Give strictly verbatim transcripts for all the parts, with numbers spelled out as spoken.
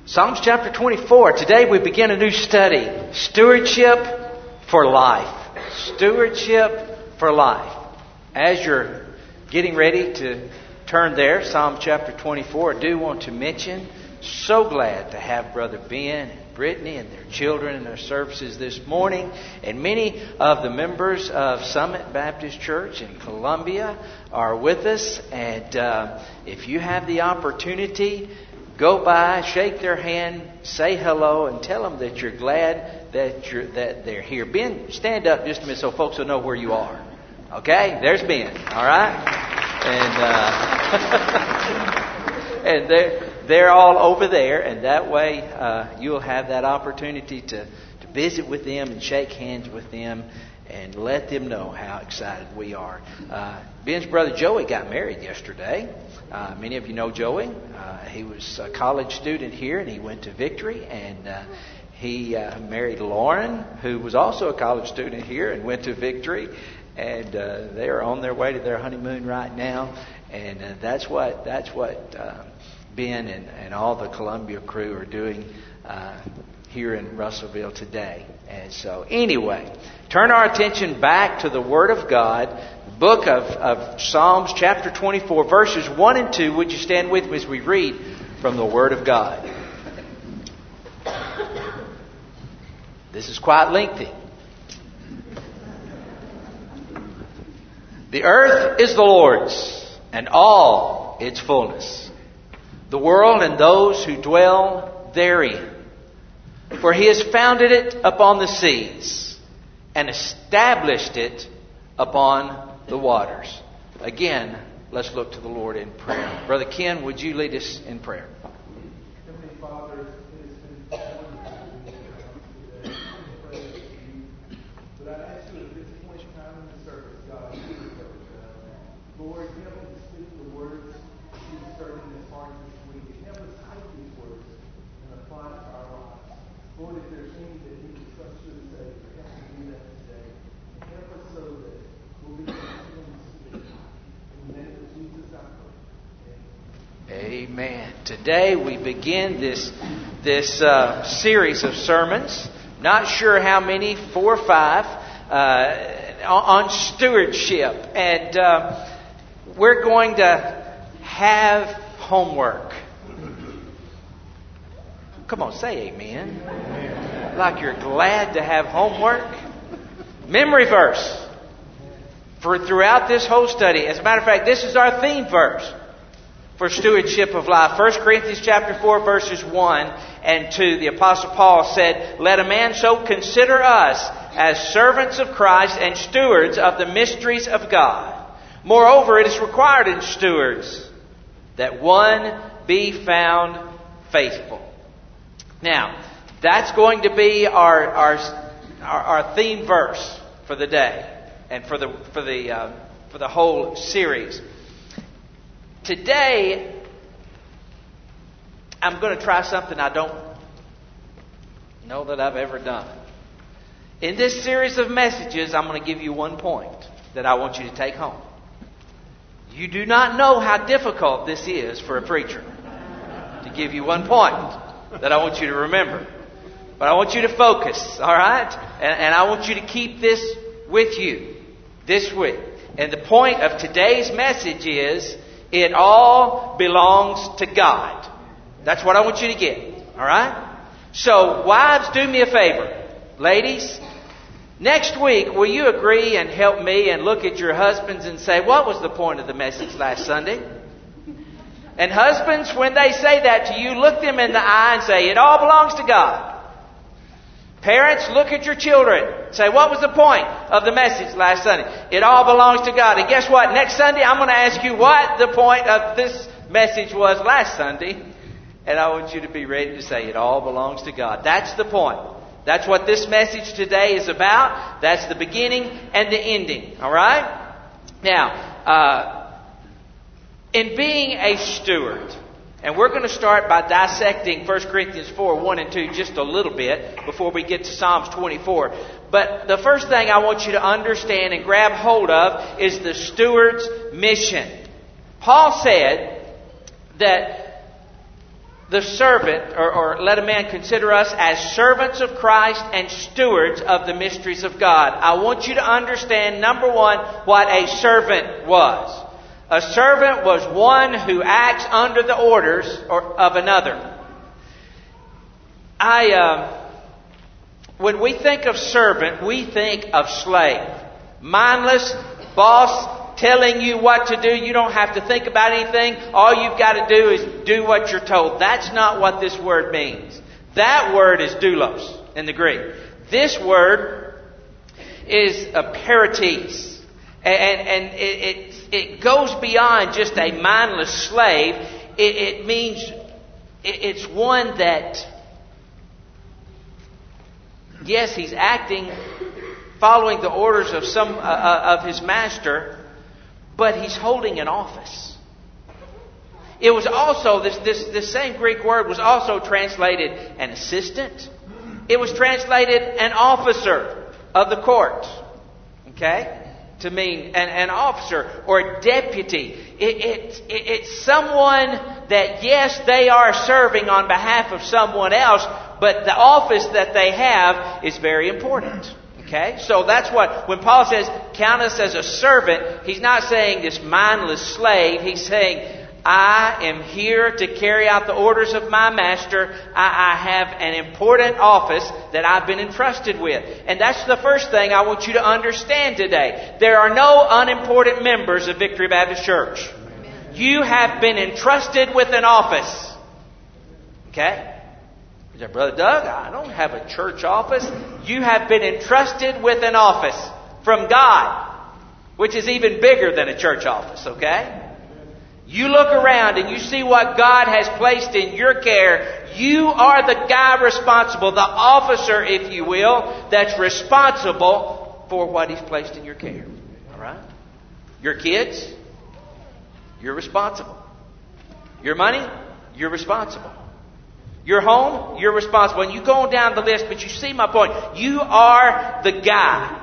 Psalms chapter twenty-four. Today we begin a new study. Stewardship for life. Stewardship for life. As you're getting ready to turn there, Psalm chapter twenty-four, I do want to mention, so glad to have Brother Ben and Brittany and their children in their services this morning. And many of the members of Summit Baptist Church in Columbia are with us. And uh, if you have the opportunity, go by, shake their hand, say hello, and tell them that you're glad that you're that they're here. Ben, stand up just a minute so folks will know where you are. Okay, there's Ben. All right, and uh, and they're they're all over there, and that way uh, you'll have that opportunity to to visit with them and shake hands with them and let them know how excited we are. Uh, Ben's brother Joey got married yesterday. Uh, many of you know Joey. Uh, he was a college student here, and he went to Victory. And uh, he uh, married Lauren, who was also a college student here and went to Victory. And uh, they are on their way to their honeymoon right now. And uh, that's what that's what uh, Ben and, and all the Columbia crew are doing uh, here in Russellville today. And so, anyway, turn our attention back to the Word of God. Book of, of Psalms chapter twenty-four, verses one and two. Would you stand with me as we read from the Word of God? This is quite lengthy. The earth is the Lord's, and all its fullness, the world and those who dwell therein. For He has founded it upon the seas, and established it upon the waters. Again, let's look to the Lord in prayer. Brother Ken, would you lead us in prayer? Heavenly Father, it has been wonderful to be today. I pray to you. But I ask you at this point in time in the service, God, you would help us. Lord, help me to speak the words that you stirred in this heart this week. And help us take these words and apply it to our lives. Lord, if there's any that need to trust you and Savior, help me do that today. And help us so that we'll be Amen. Today we begin this this uh, series of sermons. Not sure how many, four or five, uh, on stewardship, and uh, we're going to have homework. Come on, say amen. Amen. Like you're glad to have homework. Memory verse for throughout this whole study. As a matter of fact, this is our theme verse for stewardship of life. First Corinthians chapter four, verses one and two. The Apostle Paul said, "Let a man so consider us as servants of Christ and stewards of the mysteries of God. Moreover, it is required in stewards that one be found faithful." Now, that's going to be our our our, our theme verse for the day and for the for the uh, for the whole series. Today, I'm going to try something I don't know that I've ever done. In this series of messages, I'm going to give you one point that I want you to take home. You do not know how difficult this is for a preacher to give you one point that I want you to remember. But I want you to focus, all right? And, and I want you to keep this with you this week. And the point of today's message is, it all belongs to God. That's what I want you to get. All right? So, wives, do me a favor. Ladies, next week, will you agree and help me and look at your husbands and say, what was the point of the message last Sunday? And husbands, when they say that to you, look them in the eye and say, it all belongs to God. Parents, look at your children. Say, what was the point of the message last Sunday? It all belongs to God. And guess what? Next Sunday, I'm going to ask you what the point of this message was last Sunday. And I want you to be ready to say, it all belongs to God. That's the point. That's what this message today is about. That's the beginning and the ending. All right? Now, uh, in being a steward, and we're going to start by dissecting First Corinthians four, one and two just a little bit before we get to Psalms twenty-four. But the first thing I want you to understand and grab hold of is the steward's, steward's mission. Paul said that the servant, or, or let a man consider us as servants of Christ and stewards of the mysteries of God. I want you to understand, number one, what a servant was. A servant was one who acts under the orders or, of another. I, uh, when we think of servant, we think of slave. Mindless, boss telling you what to do. You don't have to think about anything. All you've got to do is do what you're told. That's not what this word means. That word is doulos in the Greek. This word is a perites. And, and it, it, it goes beyond just a mindless slave. It, it means it, it's one that, yes, he's acting, following the orders of some uh, of his master, but he's holding an office. It was also, this, this, this same Greek word was also translated an assistant. It was translated an officer of the court. Okay? To mean an, an officer or a deputy. It, it, it, it's someone that, yes, they are serving on behalf of someone else, but the office that they have is very important. Okay? So that's what, when Paul says, count us as a servant, he's not saying this mindless slave. He's saying, I am here to carry out the orders of my master. I, I have an important office that I've been entrusted with. And that's the first thing I want you to understand today. There are no unimportant members of Victory Baptist Church. You have been entrusted with an office. Okay? You say, Brother Doug, I don't have a church office. You have been entrusted with an office from God, which is even bigger than a church office. Okay? You look around and you see what God has placed in your care. You are the guy responsible, the officer, if you will, that's responsible for what He's placed in your care. All right? Your kids, you're responsible. Your money, you're responsible. Your home, you're responsible. And you go on down the list, but you see my point. You are the guy.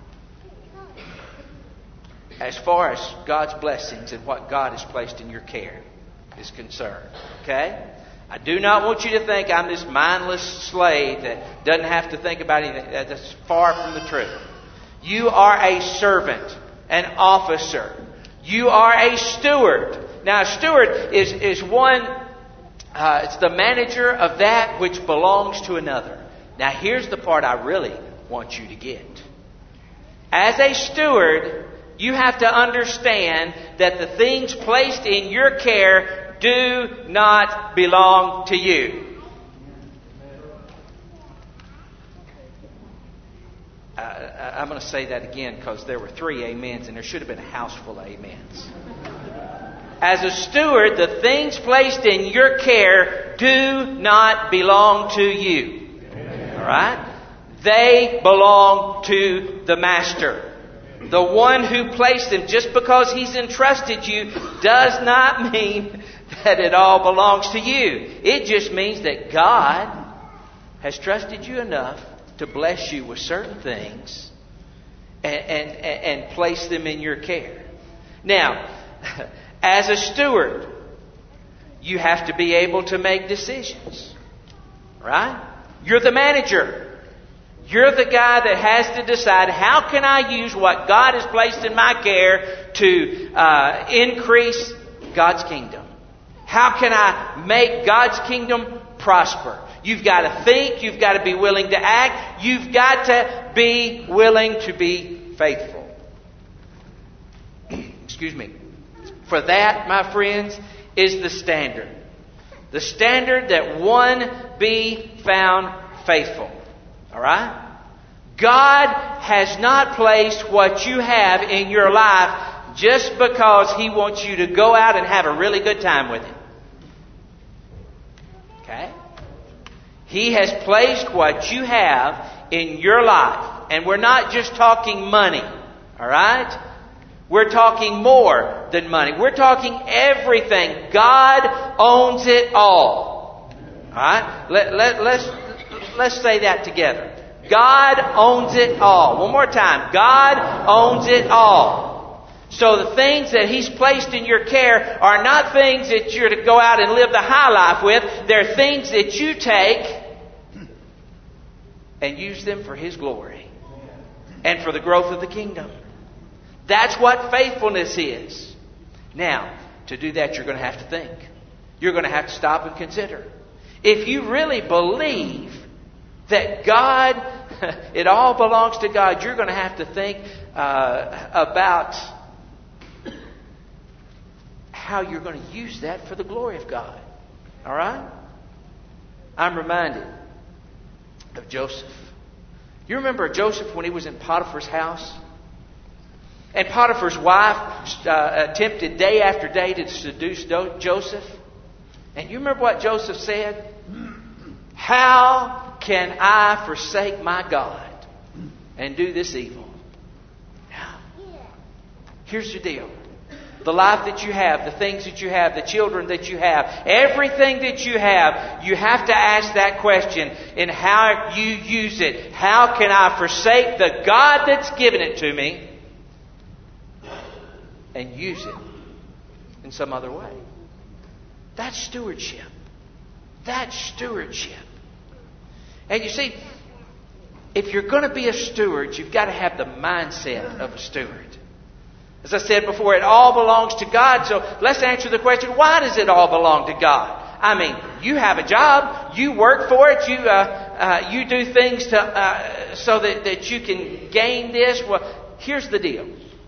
As far as God's blessings and what God has placed in your care is concerned. Okay? I do not want you to think I'm this mindless slave that doesn't have to think about anything. That's far from the truth. You are a servant, an officer. You are a steward. Now, a steward is, is one, uh, it's the manager of that which belongs to another. Now, here's the part I really want you to get. As a steward, you have to understand that the things placed in your care do not belong to you. Uh, I'm going to say that again because there were three amens and there should have been a house full of amens. As a steward, the things placed in your care do not belong to you. All right? They belong to the master. The one who placed them. Just because He's entrusted you does not mean that it all belongs to you. It just means that God has trusted you enough to bless you with certain things and, and, and place them in your care. Now, as a steward, you have to be able to make decisions. Right? You're the manager. You're the guy that has to decide, how can I use what God has placed in my care to uh, increase God's kingdom? How can I make God's kingdom prosper? You've got to think. You've got to be willing to act. You've got to be willing to be faithful. Excuse me. For that, my friends, is the standard. The standard that one be found faithful. All right? God has not placed what you have in your life just because He wants you to go out and have a really good time with Him. Okay? He has placed what you have in your life. And we're not just talking money. All right? We're talking more than money. We're talking everything. God owns it all. All right? Let, let, let's... Let's say that together. God owns it all. One more time. God owns it all. So the things that He's placed in your care are not things that you're to go out and live the high life with. They're things that you take and use them for His glory and for the growth of the kingdom. That's what faithfulness is. Now, to do that, you're going to have to think. You're going to have to stop and consider. If you really believe that God, it all belongs to God, you're going to have to think uh, about how you're going to use that for the glory of God. All right? I'm reminded of Joseph. You remember Joseph when he was in Potiphar's house? And Potiphar's wife uh, attempted day after day to seduce Do- Joseph. And you remember what Joseph said? How can I forsake my God and do this evil? Now, here's the deal. The life that you have, the things that you have, the children that you have, everything that you have, you have to ask that question in how you use it. How can I forsake the God that's given it to me and use it in some other way? That's stewardship. That's stewardship. And you see, if you're going to be a steward, you've got to have the mindset of a steward. As I said before, it all belongs to God. So let's answer the question, why does it all belong to God? I mean, you have a job, you work for it, you uh, uh, you do things to uh, so that, that you can gain this. Well, here's the deal.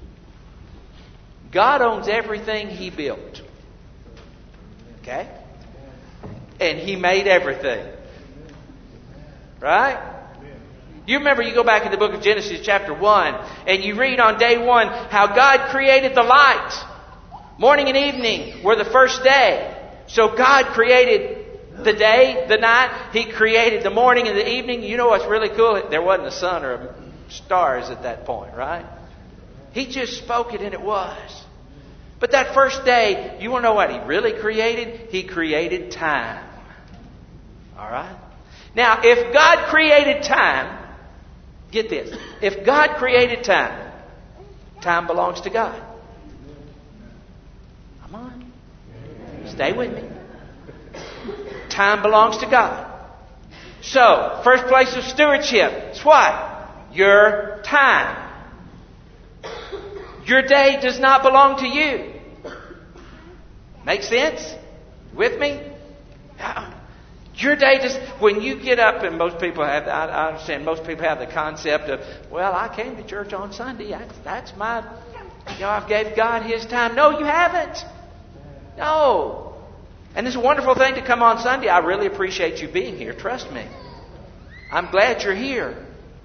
God owns everything He built. Okay? And He made everything. Right? You remember, you go back in the book of Genesis chapter one, and you read on day one how God created the light. Morning and evening were the first day. So God created the day, the night. He created the morning and the evening. You know what's really cool? There wasn't a sun or stars at that point, right? He just spoke it and it was. But that first day, you want to know what He really created? He created time. All right? Now, if God created time, get this. If God created time, time belongs to God. Come on. Stay with me. Time belongs to God. So, first place of stewardship is what? Your time. Your day does not belong to you. Make sense? With me? Your day just, when you get up, and most people have, I, I understand most people have the concept of, well, I came to church on Sunday. That's, that's my, you know, I've gave God His time. No, you haven't. No. And it's a wonderful thing to come on Sunday. I really appreciate you being here. Trust me. I'm glad you're here.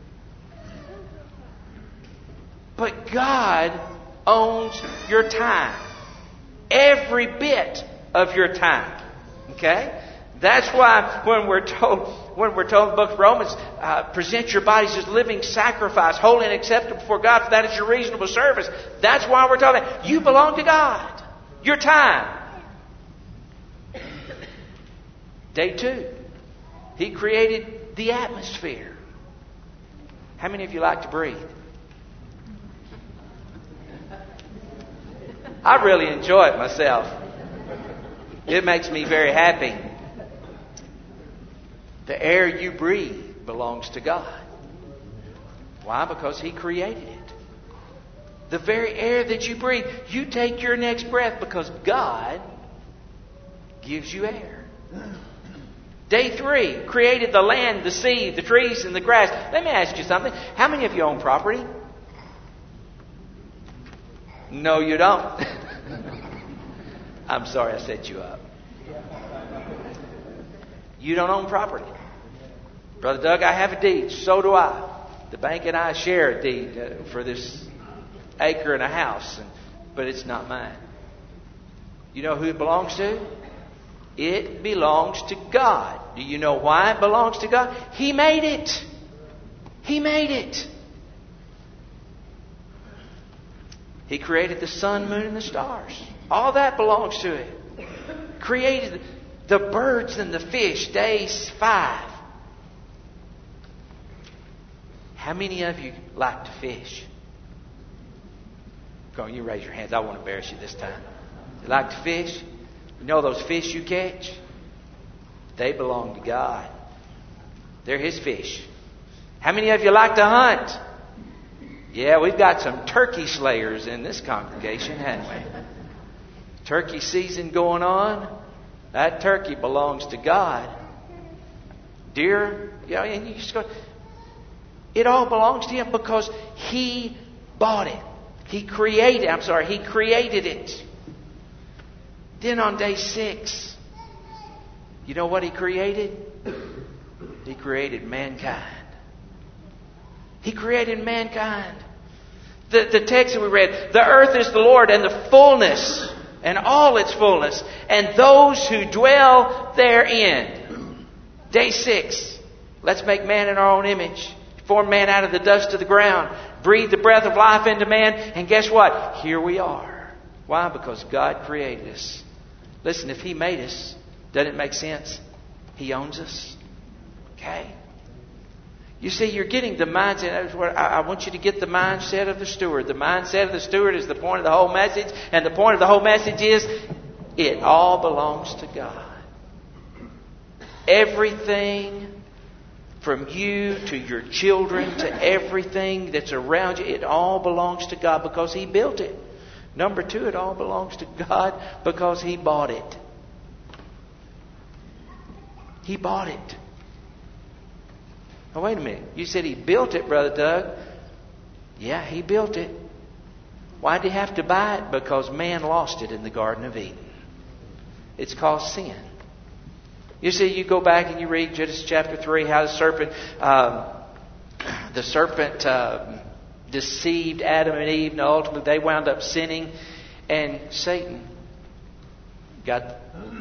But God owns your time. Every bit of your time. Okay? That's why when we're told, when we're told in the book of Romans, uh, present your bodies as living sacrifice, holy and acceptable before God, for that is your reasonable service. That's why we're talking. You belong to God. Your time. Day two. He created the atmosphere. How many of you like to breathe? I really enjoy it myself. It makes me very happy. The air you breathe belongs to God. Why? Because He created it. The very air that you breathe, you take your next breath because God gives you air. Day three, created the land, the sea, the trees, and the grass. Let me ask you something. How many of you own property? No, you don't. I'm sorry I set you up. You don't own property. Brother Doug, I have a deed. So do I. The bank and I share a deed uh, for this acre and a house, and, but it's not mine. You know who it belongs to? It belongs to God. Do you know why it belongs to God? He made it. He made it. He created the sun, moon, and the stars. All that belongs to it. Created the birds and the fish, days five. How many of you like to fish? Come on, you raise your hands. I won't embarrass you this time. You like to fish? You know those fish you catch? They belong to God. They're His fish. How many of you like to hunt? Yeah, we've got some turkey slayers in this congregation, haven't we? Turkey season going on. That turkey belongs to God. Deer, yeah, and you just go. It all belongs to Him because He bought it. He created, I'm sorry, He created it. Then on day six, you know what He created? He created mankind. He created mankind. The, the text that we read, the earth is the Lord and the fullness and all its fullness and those who dwell therein. Day six, let's make man in our own image. Form man out of the dust of the ground. Breathe the breath of life into man. And guess what? Here we are. Why? Because God created us. Listen, if He made us, doesn't it make sense? He owns us. Okay? You see, you're getting the mindset. I want you to get the mindset of the steward. The mindset of the steward is the point of the whole message. And the point of the whole message is, it all belongs to God. Everything from you to your children to everything that's around you, it all belongs to God because He built it. Number two, it all belongs to God because He bought it. He bought it. Now, wait a minute. You said He built it, Brother Doug. Yeah, He built it. Why did He have to buy it? Because man lost it in the Garden of Eden. It's called sin. You see, you go back and you read Genesis chapter three, how the serpent, um, the serpent uh, deceived Adam and Eve, and ultimately they wound up sinning, and Satan got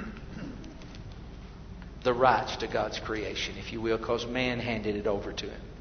the rights to God's creation, if you will, because man handed it over to him.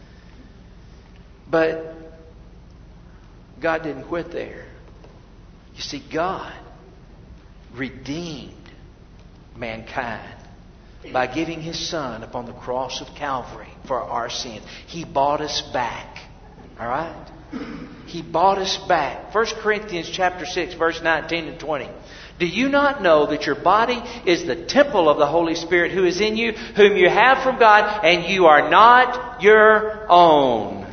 But God didn't quit there. You see, God redeemed mankind by giving His Son upon the cross of Calvary for our sins. He bought us back. All right? He bought us back. First Corinthians chapter six, verse nineteen and twenty. Do you not know that your body is the temple of the Holy Spirit who is in you, whom you have from God, and you are not your own?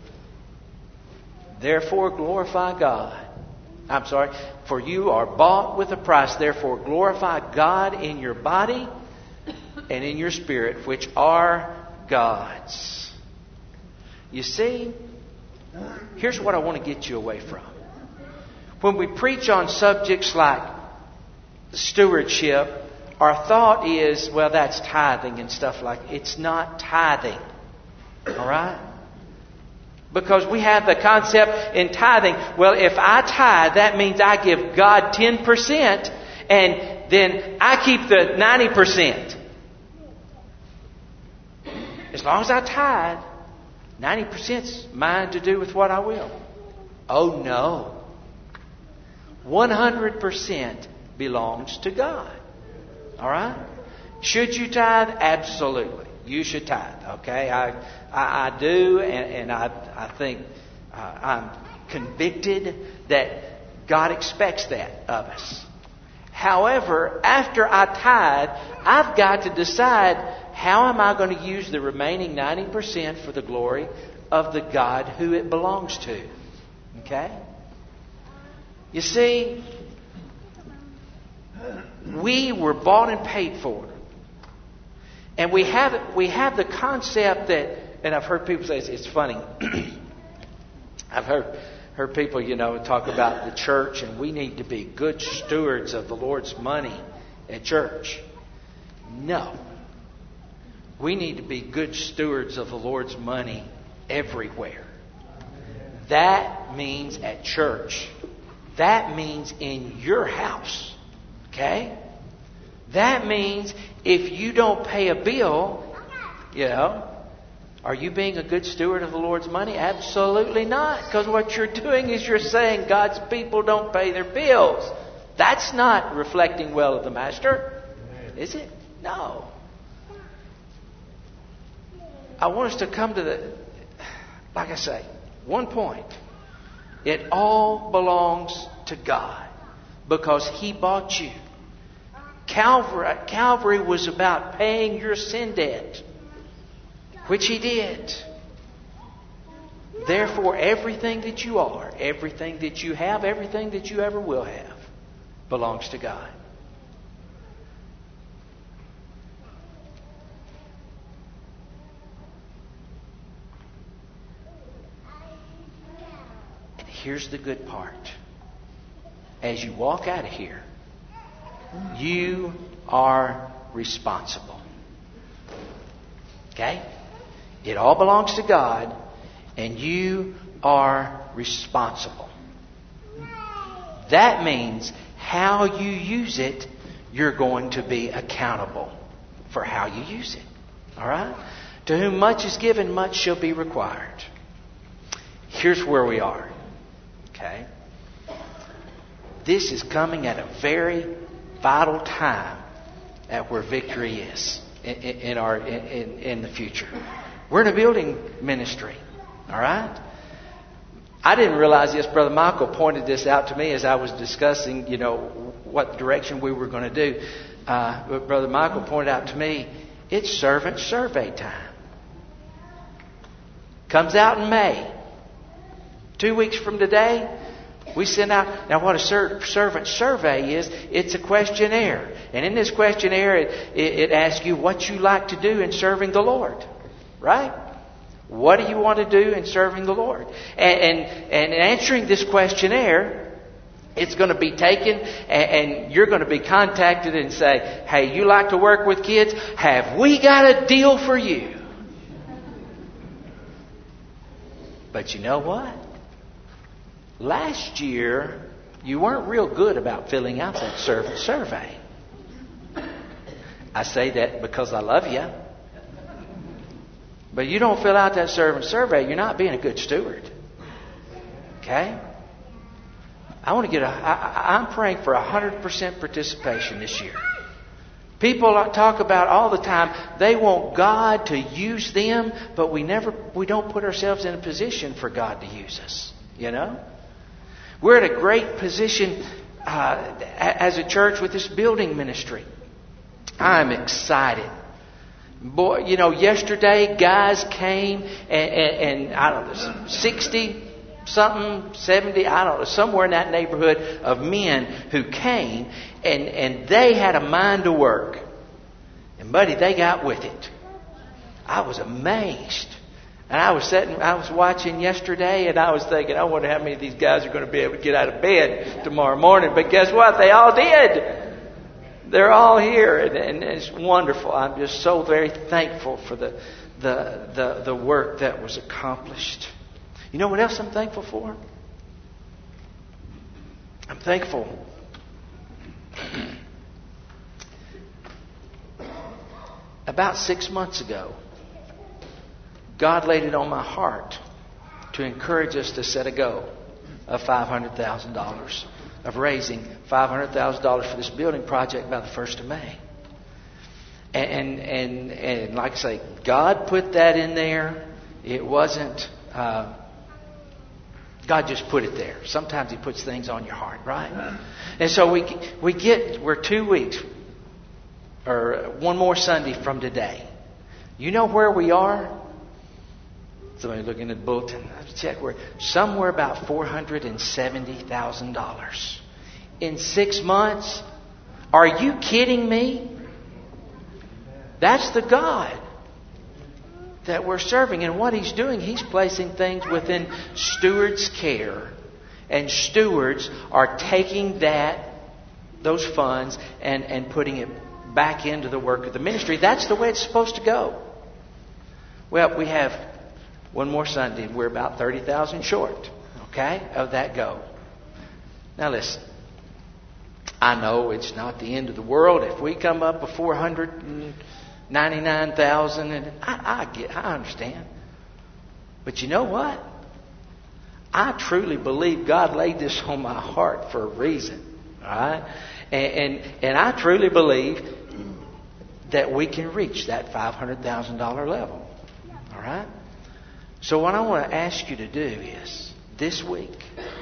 Therefore glorify God. I'm sorry. For you are bought with a price. Therefore glorify God in your body and in your spirit, which are God's. You see, here's what I want to get you away from. When we preach on subjects like stewardship, our thought is, well, that's tithing and stuff like that. It's not tithing. All right? Because we have the concept in tithing, well, if I tithe, that means I give God ten percent and then I keep the ninety percent. As long as I tithe, ninety percent is mine to do with what I will. Oh no. one hundred percent belongs to God. All right? Should you tithe? Absolutely. You should tithe. Okay? I I, I do, and, and I, I think uh, I'm convicted that God expects that of us. However, after I tithe, I've got to decide, how am I going to use the remaining ninety percent for the glory of the God who it belongs to? Okay? You see, we were bought and paid for. And we have we have the concept that, and I've heard people say, it's, it's funny. I've heard heard people, you know, talk about the church, and we need to be good stewards of the Lord's money at church. No. We need to be good stewards of the Lord's money everywhere. That means at church. That means in your house. Okay? That means if you don't pay a bill, you know, are you being a good steward of the Lord's money? Absolutely not. Because what you're doing is you're saying God's people don't pay their bills. That's not reflecting well of the Master. Is it? No. I want us to come to the, like I say, one point. It all belongs to God because He bought you. Calvary, Calvary was about paying your sin debt, which He did. Therefore, everything that you are, everything that you have, everything that you ever will have belongs to God. And here's the good part. As you walk out of here, you are responsible. Okay? It all belongs to God, and you are responsible. That means how you use it, you're going to be accountable for how you use it. All right? To whom much is given, much shall be required. Here's where we are. Okay? This is coming at a very vital time at where victory is in, in our in, in the future. We're in a building ministry. All right? I didn't realize this. Brother Michael pointed this out to me as I was discussing, you know, what direction we were going to do. Uh, but Brother Michael pointed out to me, it's servant survey time. Comes out in May. Two weeks from today, we send out... Now, what a ser- servant survey is, it's a questionnaire. And in this questionnaire, it, it, it asks you what you like to do in serving the Lord. Right? What do you want to do in serving the Lord? And, and, and in answering this questionnaire, it's going to be taken and, and you're going to be contacted and say, hey, you like to work with kids? Have we got a deal for you? But you know what? Last year, you weren't real good about filling out that servant survey. I say that because I love you. But you don't fill out that servant survey, you're not being a good steward. Okay? I want to get a... I, I'm praying for one hundred percent participation this year. People talk about all the time, they want God to use them, but we never, we don't put ourselves in a position for God to use us. You know? We're at a great position uh, as a church with this building ministry. I'm excited. Boy, you know, yesterday guys came and, and, and I don't know, sixty something, seventy, I don't know, somewhere in that neighborhood of men who came and, and they had a mind to work. And buddy, they got with it. I was amazed. And I was sitting, I was watching yesterday and I was thinking, I wonder how many of these guys are going to be able to get out of bed tomorrow morning. But guess what? They all did. They're all here, and, and it's wonderful. I'm just so very thankful for the, the the the work that was accomplished. You know what else I'm thankful for? I'm thankful about six months ago, God laid it on my heart to encourage us to set a goal of five hundred thousand dollars. Of raising five hundred thousand dollars for this building project by the first of May. And, and, and like I say, God put that in there. It wasn't... Uh, God just put it there. Sometimes He puts things on your heart, right? And so we we get... We're two weeks, or one more Sunday from today. You know where we are? Somebody looking at the bulletin. I have to check where. Somewhere about four hundred seventy thousand dollars in six months. Are you kidding me? That's the God that we're serving, and what He's doing, He's placing things within stewards' care, and stewards are taking that those funds and and putting it back into the work of the ministry. That's the way it's supposed to go. Well, we have one more Sunday, and we're about thirty thousand short, okay, of that goal. Now listen, I know it's not the end of the world if we come up with four hundred ninety-nine thousand, and I, I get, I understand. But you know what? I truly believe God laid this on my heart for a reason, all right? And and, and I truly believe that we can reach that five hundred thousand dollars level, all right? So what I want to ask you to do is, this week,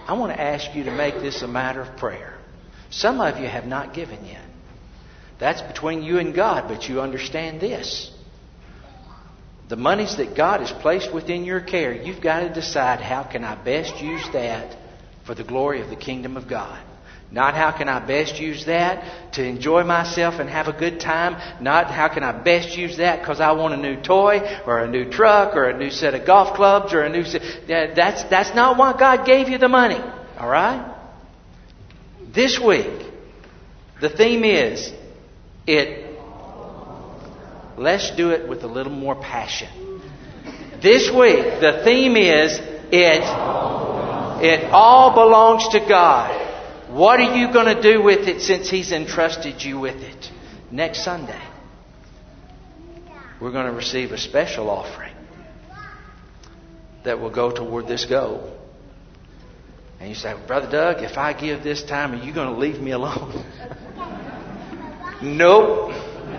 I want to ask you to make this a matter of prayer. Some of you have not given yet. That's between you and God, but you understand this. The monies that God has placed within your care, you've got to decide, how can I best use that for the glory of the kingdom of God? Not how can I best use that to enjoy myself and have a good time. Not how can I best use that because I want a new toy or a new truck or a new set of golf clubs or a new set. That's, that's not why God gave you the money. All right? This week, the theme is, it. Let's do it with a little more passion. This week, the theme is, it. It all belongs to God. What are you going to do with it since He's entrusted you with it? Next Sunday, we're going to receive a special offering that will go toward this goal. And you say, Brother Doug, if I give this time, are you going to leave me alone? Nope.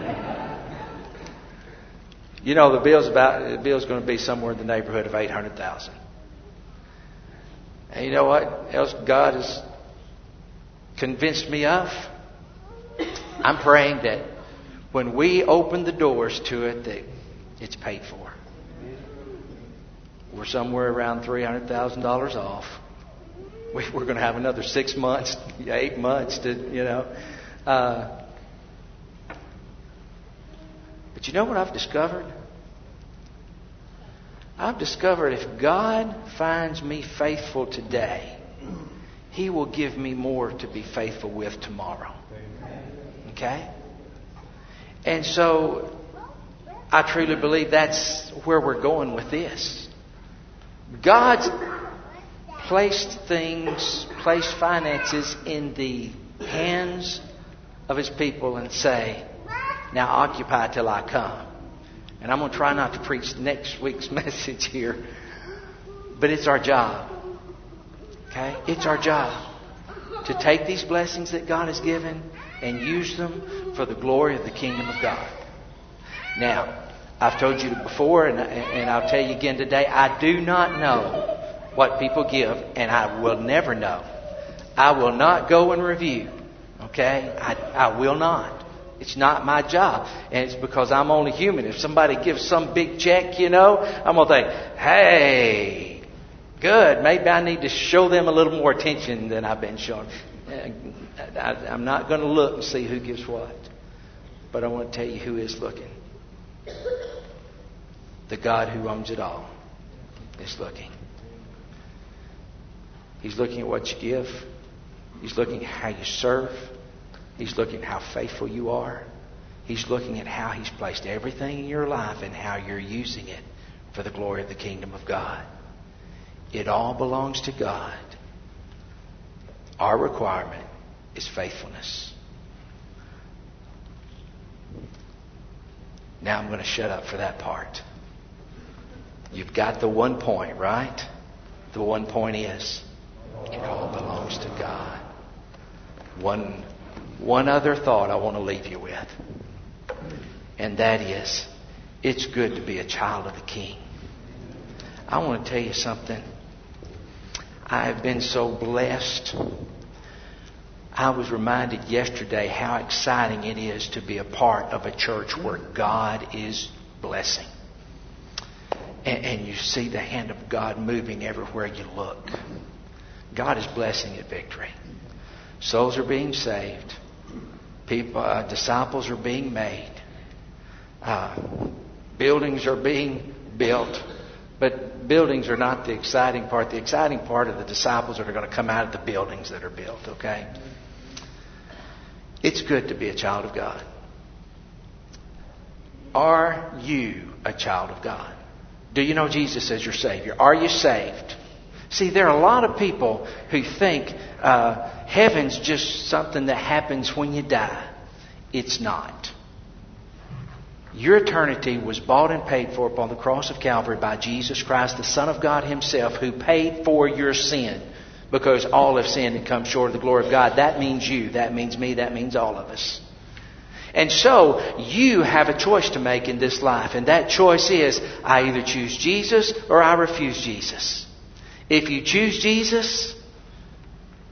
You know, the bill's about the bill's going to be somewhere in the neighborhood of eight hundred thousand. And you know what else God has convinced me of? I'm praying that when we open the doors to it, that it's paid for. We're somewhere around three hundred thousand dollars off. We're going to have another six months, eight months to, you know. Uh, but you know what I've discovered? I've discovered if God finds me faithful today, He will give me more to be faithful with tomorrow. Okay? And so I truly believe that's where we're going with this. God's placed things, placed finances in the hands of His people and say, now occupy till I come. And I'm going to try not to preach next week's message here, but it's our job. Okay? It's our job to take these blessings that God has given and use them for the glory of the kingdom of God. Now, I've told you before, and, and I'll tell you again today, I do not know what people give, and I will never know. I will not go and review. Okay? I, I will not. It's not my job. And it's because I'm only human. If somebody gives some big check, you know, I'm going to think, hey, good. Maybe I need to show them a little more attention than I've been showing. I, I'm not going to look and see who gives what. But I want to tell you who is looking. The God who owns it all is looking. He's looking at what you give. He's looking at how you serve. He's looking at how faithful you are. He's looking at how He's placed everything in your life and how you're using it for the glory of the kingdom of God. It all belongs to God. Our requirement is faithfulness. Now I'm going to shut up for that part. You've got the one point, right? The one point is, it all belongs to God. One, one other thought I want to leave you with. And that is, it's good to be a child of the King. I want to tell you something. I have been so blessed. I was reminded yesterday how exciting it is to be a part of a church where God is blessing. And, and you see the hand of God moving everywhere you look. God is blessing at Victory. Souls are being saved. People, uh, disciples are being made. Uh, buildings are being built. But buildings are not the exciting part. The exciting part are the disciples that are going to come out of the buildings that are built, okay? It's good to be a child of God. Are you a child of God? Do you know Jesus as your Savior? Are you saved? See, there are a lot of people who think uh, heaven's just something that happens when you die. It's not. Your eternity was bought and paid for upon the cross of Calvary by Jesus Christ, the Son of God Himself, who paid for your sin. Because all have sinned and come short of the glory of God. That means you. That means me. That means all of us. And so, you have a choice to make in this life. And that choice is, I either choose Jesus or I refuse Jesus. If you choose Jesus,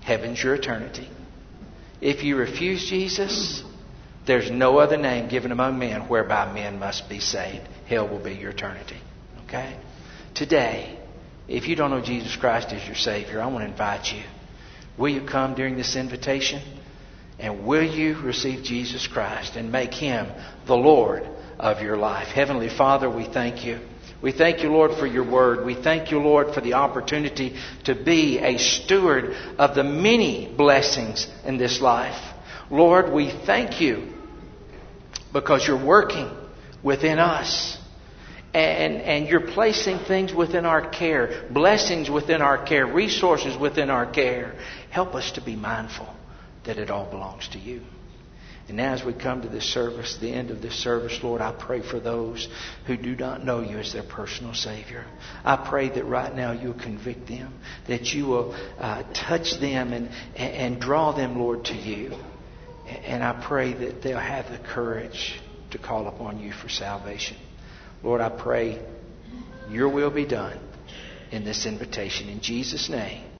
heaven's your eternity. If you refuse Jesus, there's no other name given among men whereby men must be saved. Hell will be your eternity. Okay? Today, if you don't know Jesus Christ as your Savior, I want to invite you. Will you come during this invitation? And will you receive Jesus Christ and make Him the Lord of your life? Heavenly Father, we thank you. We thank you, Lord, for your word. We thank you, Lord, for the opportunity to be a steward of the many blessings in this life. Lord, we thank you because you're working within us. And, and you're placing things within our care, blessings within our care, resources within our care. Help us to be mindful that it all belongs to you. And now as we come to this service, the end of this service, Lord, I pray for those who do not know you as their personal Savior. I pray that right now you'll convict them, that you will uh, touch them and, and draw them, Lord, to you. And I pray that they'll have the courage to call upon you for salvation. Lord, I pray your will be done in this invitation. In Jesus' name.